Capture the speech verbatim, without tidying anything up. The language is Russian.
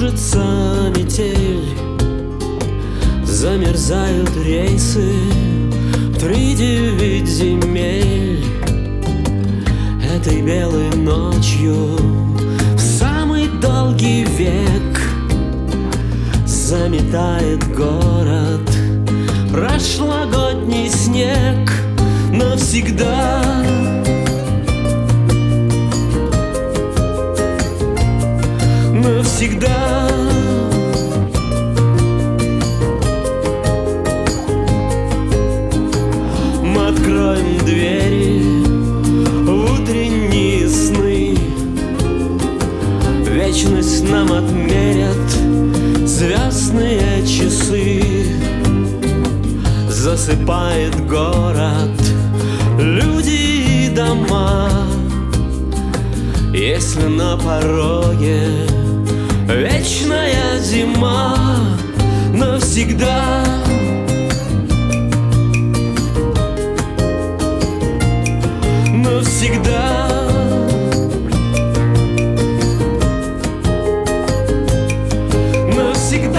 Кружится метель, замерзают рейсы в три девять земель. Этой белой ночью в самый долгий век заметает город прошлогодний снег навсегда. Навсегда. Мы откроем двери в утренние сны, вечность нам отмерят звездные часы. Засыпает город, люди и дома, если на пороге вечная зима навсегда. Навсегда. Навсегда.